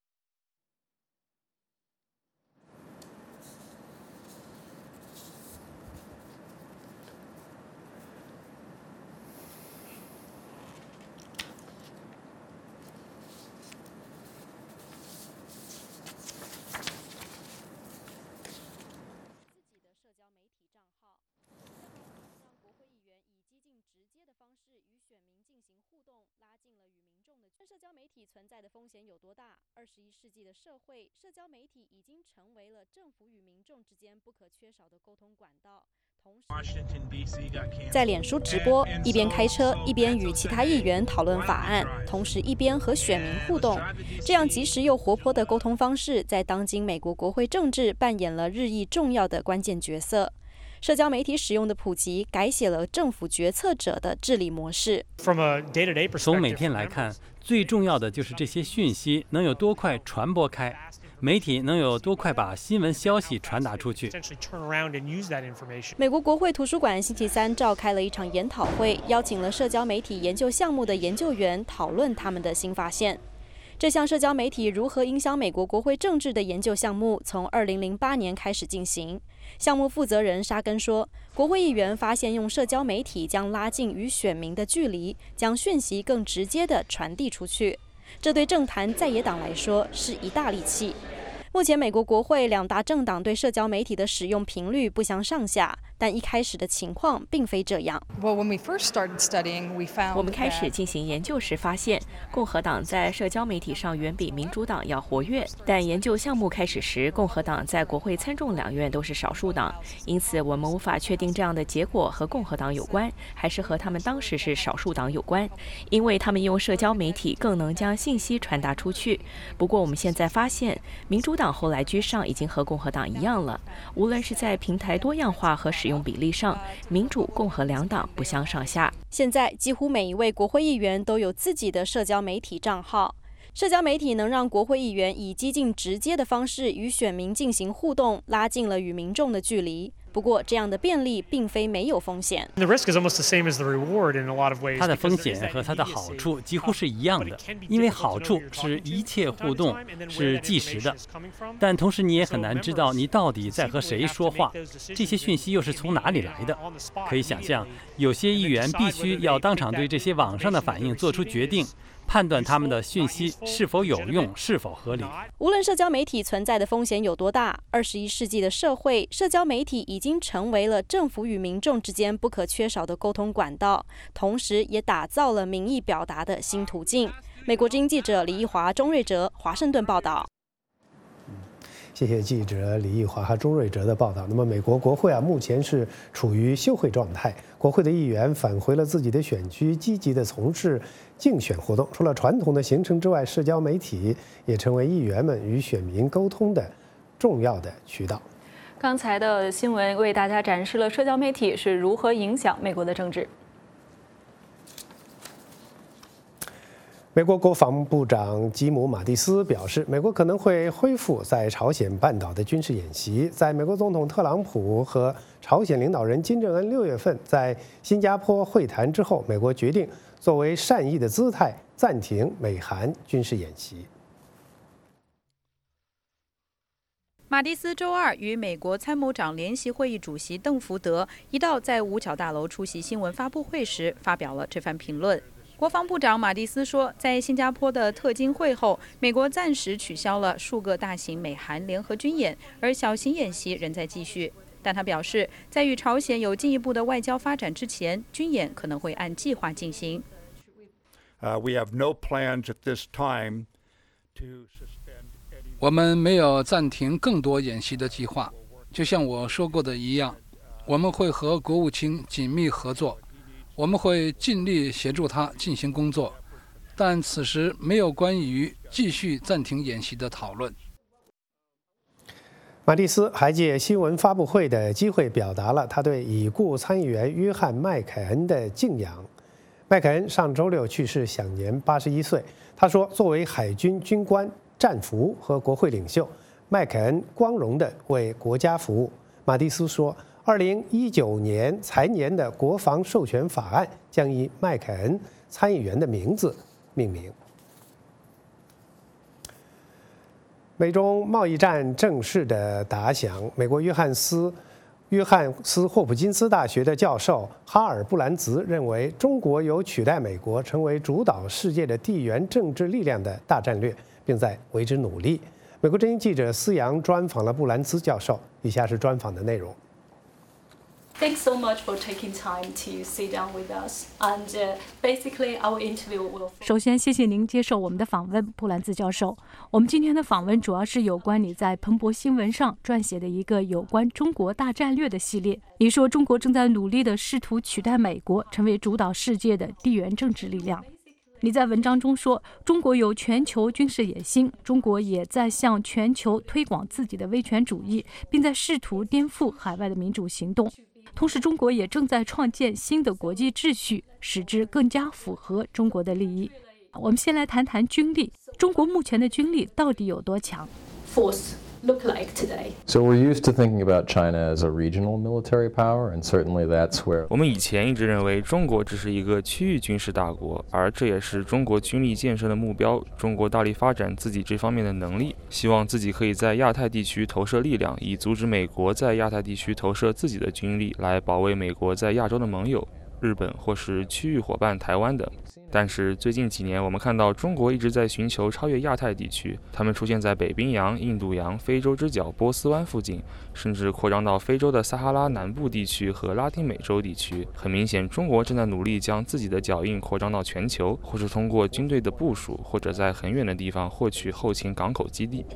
社交媒体存在的风险有多大？21世纪的社会，社交媒体已经成为了政府与民众之间不可缺少的沟通管道。同时，在脸书直播，一边开车，一边与其他议员讨论法案，同时一边和选民互动。这样及时又活泼的沟通方式，在当今美国国会政治扮演了日益重要的关键角色。社交媒体使用的普及，改写了政府决策者的治理模式。 从每天来看，最重要的就是这些讯息能有多快传播开，媒体能有多快把新闻消息传达出去。 美国国会图书馆星期三召开了一场研讨会，邀请了社交媒体研究项目的研究员讨论他们的新发现。这项社交媒体如何影响美国国会政治的研究项目从2008年开始进行。项目负责人沙根说，国会议员发现用社交媒体将拉近与选民的距离，将讯息更直接地传递出去。这对政坛在野党来说是一大利器。目前，美国国会两大政党对社交媒体的使用频率不相上下，但一开始的情况并非这样。 我们开始进行研究时发现，共和党在社交媒体上远比民主党要活跃。但研究项目开始时，共和党在国会参众两院都是少数党，因此我们无法确定这样的结果和共和党有关，还是和他们当时是少数党有关，因为他们用社交媒体更能将信息传达出去。不过我们现在发现，民主党后来居上已经和共和党一样了，无论是在平台多样化和使用比例上，民主共和两党不相上下。 现在几乎每一位国会议员都有自己的社交媒体账号。社交媒体能让国会议员以激进直接的方式与选民进行互动，拉近了与民众的距离。不过，这样的便利并非没有风险。 它的风险和它的好处几乎是一样的，因为好处是一切互动是即时的，但同时你也很难知道你到底在和谁说话，这些讯息又是从哪里来的。可以想象，有些议员必须要当场对这些网上的反应做出决定，判断他们的讯息是否有用，是否合理。 无论社交媒体存在的风险有多大，21世纪的社会，社交媒体已经成为了政府与民众之间不可缺少的沟通管道，同时也打造了民意表达的新途径。美国之音记者李义华、钟瑞哲，华盛顿报道。 谢谢记者李义华和钟瑞哲的报道。那么，美国国会目前是处于休会状态，国会的议员返回了自己的选区，积极地从事竞选活动。除了传统的行程之外，社交媒体也成为议员们与选民沟通的重要的渠道。 刚才的新闻为大家展示了社交媒体是如何影响美国的政治。 美国国防部长吉姆·马蒂斯表示，美国可能会恢复在朝鲜半岛的军事演习。在美国总统特朗普和朝鲜领导人金正恩6月份在新加坡会谈之后，美国决定作为善意的姿态暂停美韩军事演习。 马蒂斯周二与美国参谋长联席会议主席邓福德一道在五角大楼出席新闻发布会时，发表了这番评论。国防部长马蒂斯说，在新加坡的特金会后，美国暂时取消了数个大型美韩联合军演，而小型演习仍在继续。但他表示，在与朝鲜有进一步的外交发展之前，军演可能会按计划进行。 我们没有暂停更多演习的计划。 就像我说过的一样，我们会和国务卿紧密合作，我们会尽力协助他进行工作，但此时没有关于继续暂停演习的讨论。 马蒂斯还借新闻发布会的机会表达了他对已故参议员约翰·麦凯恩的敬仰。麦凯恩上周六去世，享年81岁。他说，作为海军军官、战俘和国会领袖，麦凯恩光荣地为国家服务。马蒂斯说，2019年财年的国防授权法案将以麦凯恩参议员的名字命名。美中贸易战正式的打响，美国约翰斯霍普金斯大学的教授哈尔布兰兹认为，中国有取代美国成为主导世界的地缘政治力量的大战略，并在为之努力。美国之音记者思阳专访了布兰兹教授，以下是专访的内容。 Thanks so much for taking time to sit down with us. And basically, our interview will. 首先，谢谢您接受我们的访问，布兰兹教授。我们今天的访问主要是有关你在彭博新闻上撰写的一个有关中国大战略的系列。你说中国正在努力地试图取代美国，成为主导世界的地缘政治力量。你在文章中说，中国有全球军事野心，中国也在向全球推广自己的威权主义，并在试图颠覆海外的民主行动。同时，中国也正在创建新的国际秩序，使之更加符合中国的利益。我们先来谈谈军力，中国目前的军力到底有多强？ Force look like today. So we're used to thinking about China as a regional military power, and certainly that's where. 我们以前一直认为中国只是一个区域军事大国，而这也是中国军力建设的目标。中国大力发展自己这方面的能力，希望自己可以在亚太地区投射力量，以阻止美国在亚太地区投射自己的军力，来保卫美国在亚洲的盟友日本或是区域伙伴台湾等。但是最近几年，我们看到中国一直在寻求超越亚太地区，他们出现在北冰洋、印度洋、非洲之角、波斯湾附近，甚至扩张到非洲的撒哈拉南部地区和拉丁美洲地区。很明显，中国正在努力将自己的脚印扩张到全球，或是通过军队的部署，或者在很远的地方获取后勤港口基地。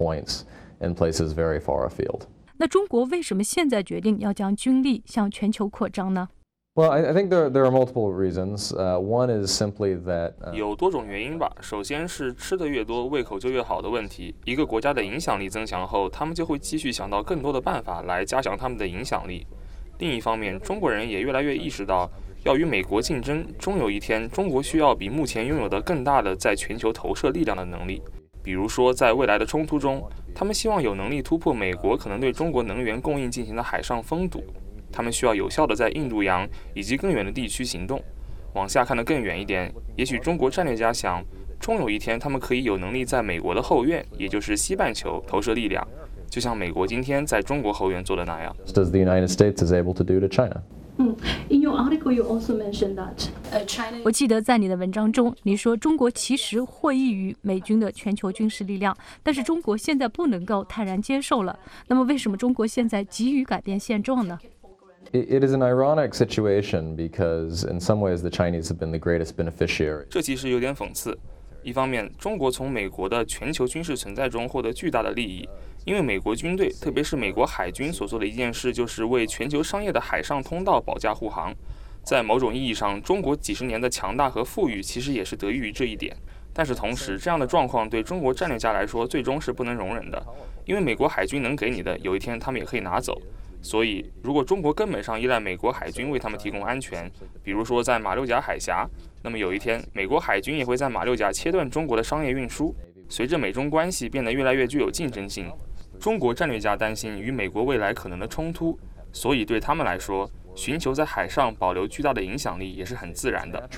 那中国为什么现在决定要将军力向全球扩张呢 ？Well, I think there are multiple reasons. One is simply that 有多种原因吧。首先是吃得越多，胃口就越好的问题。一个国家的影响力增强后，他们就会继续想到更多的办法来加强他们的影响力。另一方面，中国人也越来越意识到，要与美国竞争，终有一天，中国需要比目前拥有的更大的在全球投射力量的能力。比如说，在未来的冲突中，他们希望有能力突破美国可能对中国能源供应进行的海上封堵。他们需要有效地在印度洋以及更远的地区行动。往下看得更远一点，也许中国战略家想，终有一天他们可以有能力在美国的后院，也就是西半球投射力量，就像美国今天在中国后院做的那样。 As the United States is able to do to China. In your article, you also mentioned that China. 我记得在你的文章中，你说中国其实获益于美军的全球军事力量，但是中国现在不能够泰然接受了。那么，为什么中国现在急于改变现状呢 ？It is an ironic situation because in some ways the Chinese have been the greatest beneficiary. 这其实有点讽刺。一方面，中国从美国的全球军事存在中获得巨大的利益，因为美国军队，特别是美国海军所做的一件事，就是为全球商业的海上通道保驾护航。在某种意义上，中国几十年的强大和富裕其实也是得益于这一点。但是同时，这样的状况对中国战略家来说，最终是不能容忍的，因为美国海军能给你的，有一天他们也可以拿走。所以，如果中国根本上依赖美国海军为他们提供安全，比如说在马六甲海峡，那么有一天，美国海军也会在马六甲切断中国的商业运输。随着美中关系变得越来越具有竞争性，中国战略家担心与美国未来可能的冲突，所以对他们来说，寻求在海上保留巨大的影响力也是很自然的。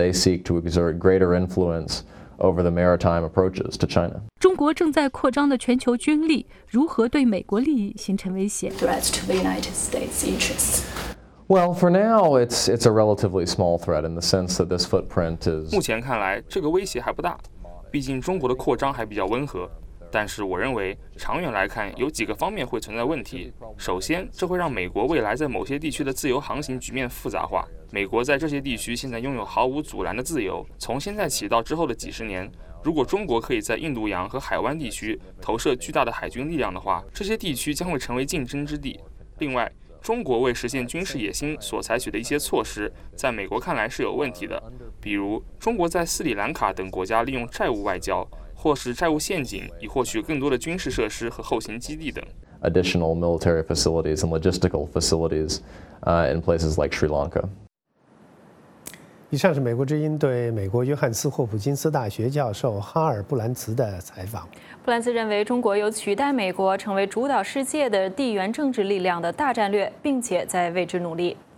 Over the maritime approaches to China. 中国正在扩张的全球军力如何对美国利益形成威胁 ？Threats to the United States interests. Well, for now, it's a relatively small threat in the sense that this footprint is. 目前看来，这个威胁还不大，毕竟中国的扩张还比较温和。但是我认为，长远来看，有几个方面会存在问题。首先，这会让美国未来在某些地区的自由航行局面复杂化。美国在这些地区现在拥有毫无阻拦的自由。从现在起到之后的几十年， 如果中国可以在印度洋和海湾地区投射巨大的海军力量的话，这些地区将会成为竞争之地。另外，中国为实现军事野心所采取的一些措施，在美国看来是有问题的，比如中国在斯里兰卡等国家利用债务外交或是债务陷阱，以获取更多的军事设施和后勤基地等。 Additional military facilities and logistical facilities in places like Sri Lanka. 以上是美国之音对美国约翰斯霍普金斯大学教授哈尔·布兰茨的采访。 布兰茨认为，中国有取代美国成为主导世界的地缘政治力量的大战略，并且在为之努力。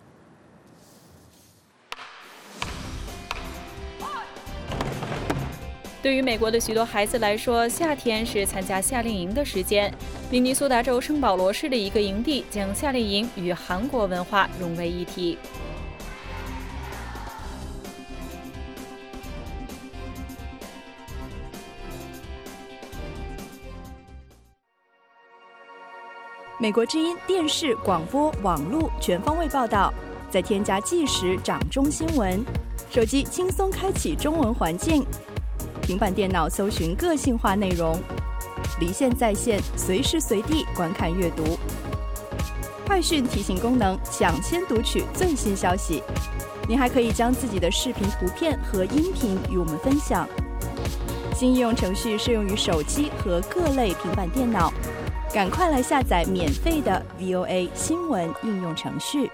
对于美国的许多孩子来说，夏天是参加夏令营的时间。明尼苏达州圣保罗市的一个营地将夏令营与韩国文化融为一体。 美国之音电视、广播、网络全方位报道，再添加即时掌中新闻，手机轻松开启中文环境，平板电脑搜寻个性化内容，离线在线，随时随地观看阅读。快讯提醒功能，抢先读取最新消息。您还可以将自己的视频、图片和音频与我们分享。新应用程序适用于手机和各类平板电脑。赶快来下载免费的 VOA 新闻应用程序。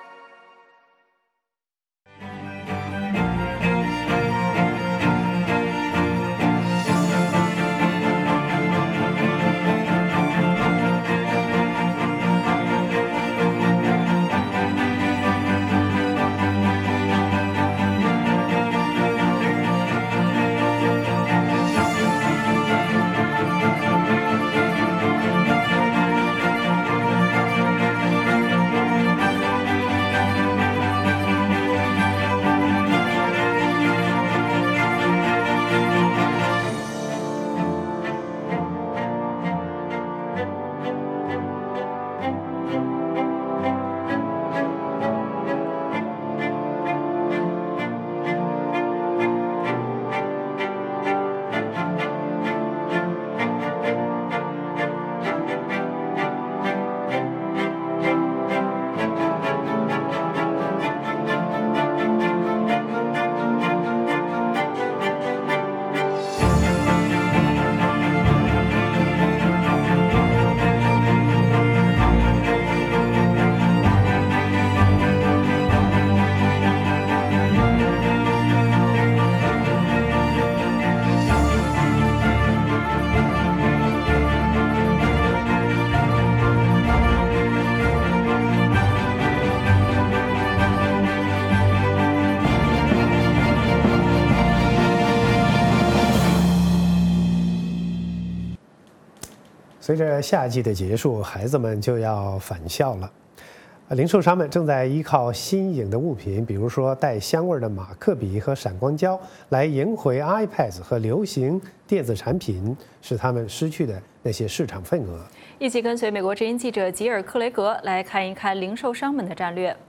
随着夏季的结束，孩子们就要返校了。零售商们正在依靠新颖的物品，比如说带香味的马克笔和闪光胶，来赢回 iPads 和流行电子产品，使他们失去的那些市场份额。 一起跟随美国之音记者吉尔·克雷格来看一看零售商们的战略。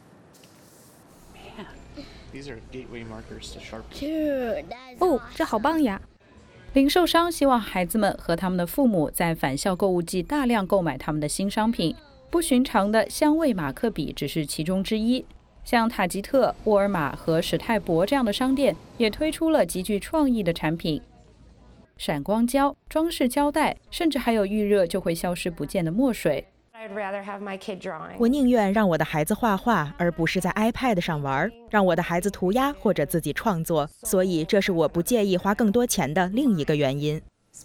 哦，这好棒呀！零售商希望孩子们和他们的父母在返校购物季大量购买他们的新商品。不寻常的香味马克笔只是其中之一，像塔吉特、沃尔玛和史泰博这样的商店也推出了极具创意的产品。闪光胶、装饰胶带，甚至还有遇热就会消失不见的墨水。 我宁愿让我的孩子画画，而不是在 iPad 上玩，让我的孩子涂鸦或者自己创作，所以这是我不介意花更多钱的另一个原因。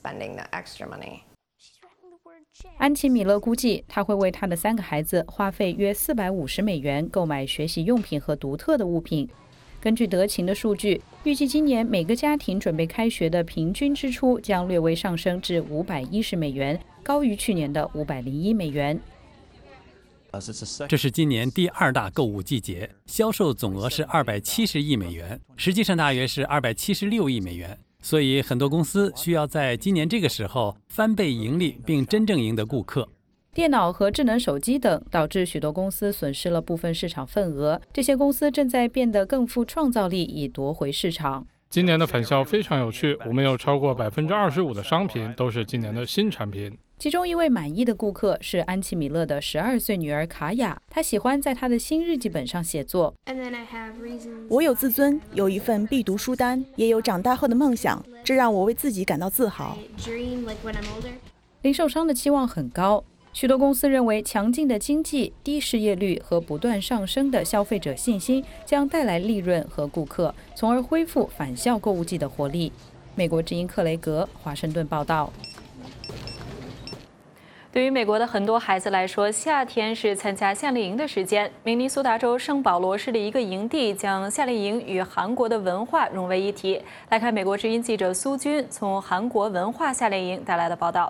安琪米勒估计，他会为他的3个孩子花费约450美元购买学习用品和独特的物品。根据德勤的数据，预计今年每个家庭准备开学的平均支出将略微上升至510美元，高于去年的501美元。 这是今年第2大购物季节，销售总额是270亿美元，实际上大约是276亿美元。所以很多公司需要在今年这个时候翻倍盈利，并真正赢得顾客。 电脑和智能手机等导致许多公司损失了部分市场份额，这些公司正在变得更富创造力，以夺回市场。 今年的返校非常有趣，我们有超过25%的商品都是今年的新产品。 其中一位满意的顾客是安琪米勒的12岁女儿卡雅，她喜欢在她的新日记本上写作。 我有自尊，有一份必读书单，也有长大后的梦想，这让我为自己感到自豪。 零售商的期望很高，许多公司认为强劲的经济、低失业率和不断上升的消费者信心将带来利润和顾客，从而恢复返校购物季的活力。美国之音克雷格华盛顿报道。对于美国的很多孩子来说，夏天是参加夏令营的时间。明尼苏达州圣保罗市的一个营地将夏令营与韩国的文化融为一体。来看美国之音记者苏军从韩国文化夏令营带来的报道。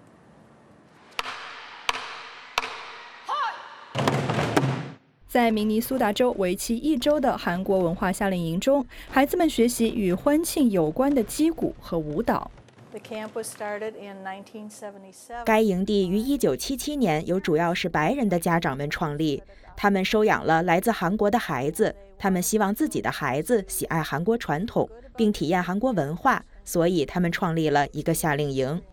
在明尼苏达州为期1周的韩国文化夏令营中，孩子们学习与欢庆有关的击鼓和舞蹈。 该营地于1977年由主要是白人的家长们创立，他们收养了来自韩国的孩子，他们希望自己的孩子喜爱韩国传统，并体验韩国文化，所以他们创立了一个夏令营。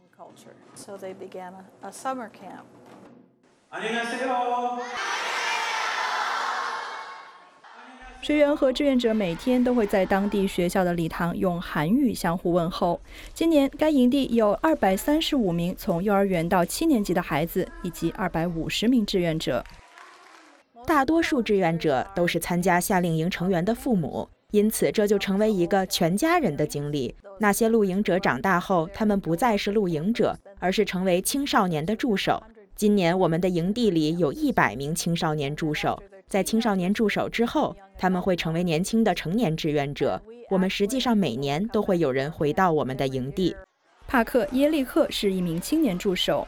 学员和志愿者每天都会在当地学校的礼堂用韩语相互问候。今年，该营地有235名从幼儿园到7年级的孩子，以及250名志愿者。 大多数志愿者都是参加夏令营成员的父母，因此这就成为一个全家人的经历。那些露营者长大后，他们不再是露营者，而是成为青少年的助手。今年我们的营地里有100名青少年助手。在青少年助手之后，他们会成为年轻的成年志愿者。我们实际上每年都会有人回到我们的营地。 帕克·耶利克是一名青年助手。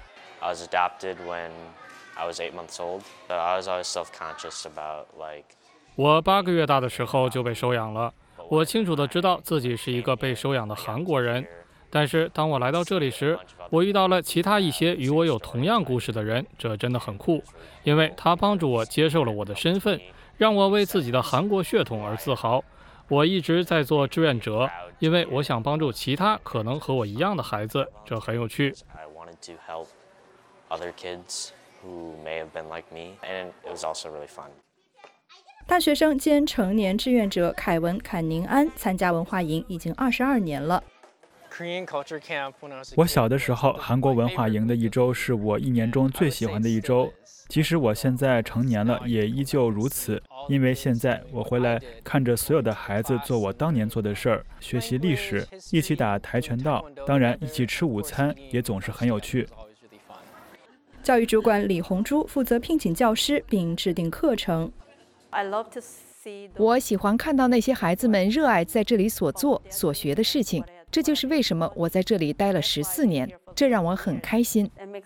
我8个月大的时候就被收养了，我清楚地知道自己是一个被收养的韩国人。但是当我来到这里时，我遇到了其他一些与我有同样故事的人，这真的很酷，因为他帮助我接受了我的身份，让我为自己的韩国血统而自豪。我一直在做志愿者，因为我想帮助其他可能和我一样的孩子，这很有趣。 大学生兼成年志愿者凯文·坎宁安参加文化营已经22年了。 我小的时候，韩国文化营的1周是我1年中最喜欢的1周。即使我现在成年了，也依旧如此。因为现在我回来看着所有的孩子做我当年做的事儿，学习历史，一起打跆拳道，当然一起吃午餐也总是很有趣。 教育主管李红珠负责聘请教师并制定课程。 我喜欢看到那些孩子们热爱在这里所做所学的事情。这就是为什么我在这里待了14年，这让我很开心。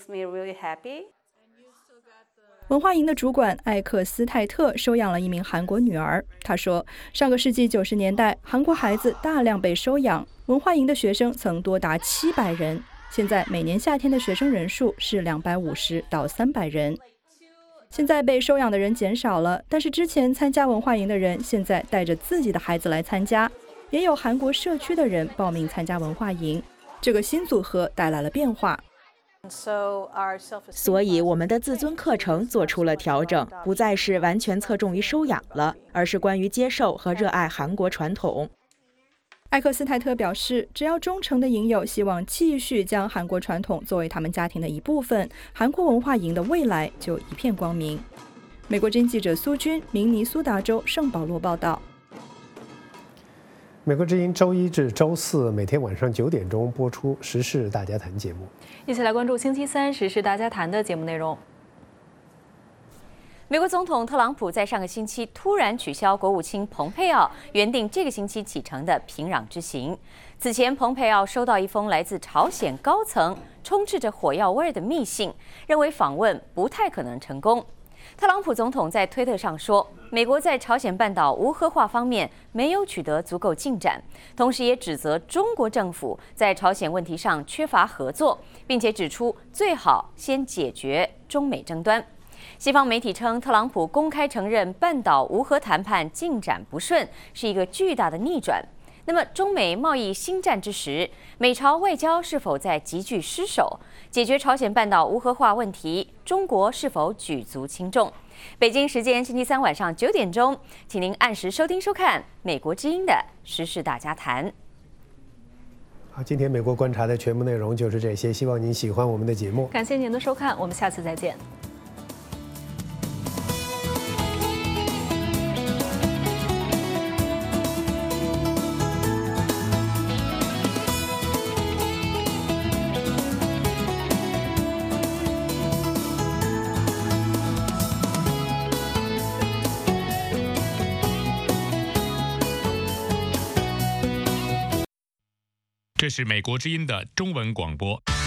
文化营的主管艾克斯泰特收养了一名韩国女儿。他说，上个世纪90年代，韩国孩子大量被收养，文化营的学生曾多达700人。现在每年夏天的学生人数是250到300人。现在被收养的人减少了，但是之前参加文化营的人现在带着自己的孩子来参加。也有韩国社区的人报名参加文化营，这个新组合带来了变化。 所以我们的自尊课程做出了调整，不再是完全侧重于收养了，而是关于接受和热爱韩国传统。 艾克斯泰特表示，只要忠诚的营友希望继续将韩国传统作为他们家庭的一部分，韩国文化营的未来就一片光明。美国之音记者苏军，明尼苏达州圣保罗报道。 美国之音周1至周4每天晚上9点钟播出《时事大家谈》节目， 一起来关注星期3《时事大家谈》的节目内容。 美国总统特朗普在上个星期突然取消国务卿蓬佩奥原定这个星期启程的平壤之行。此前，蓬佩奥收到一封来自朝鲜高层充斥着火药味的密信，认为访问不太可能成功。特朗普总统在推特上说，美国在朝鲜半岛无核化方面没有取得足够进展，同时也指责中国政府在朝鲜问题上缺乏合作，并且指出最好先解决中美争端。西方媒体称，特朗普公开承认半岛无核谈判进展不顺是一个巨大的逆转。 那么，中美贸易新战之时，美朝外交是否在急剧失守？解决朝鲜半岛无核化问题，中国是否举足轻重？北京时间星期三晚上9点钟，请您按时收听收看《美国之音》的时事大家谈。 好，今天美国观察的全部内容就是这些，希望您喜欢我们的节目。 感谢您的收看，我们下次再见。 这是美国之音的中文广播。